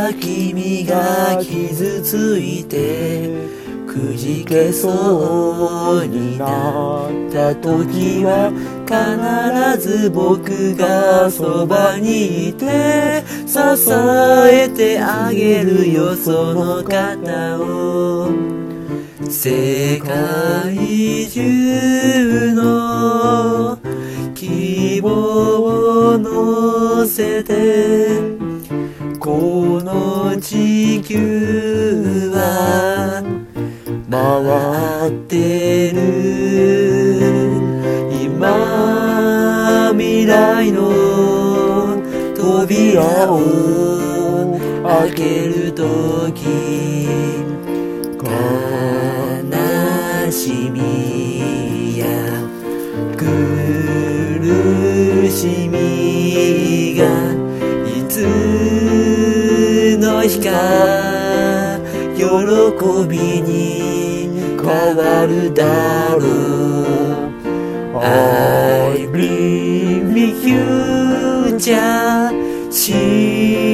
君が傷ついてくじけそうになった時は必ず僕がそばにいて支えてあげるよその方を。世界中の希望を乗せてこの地球は回ってる。今未来の扉を開けるとき悲しみや苦しみがいつの日か喜びに変わるだろう。I believe in future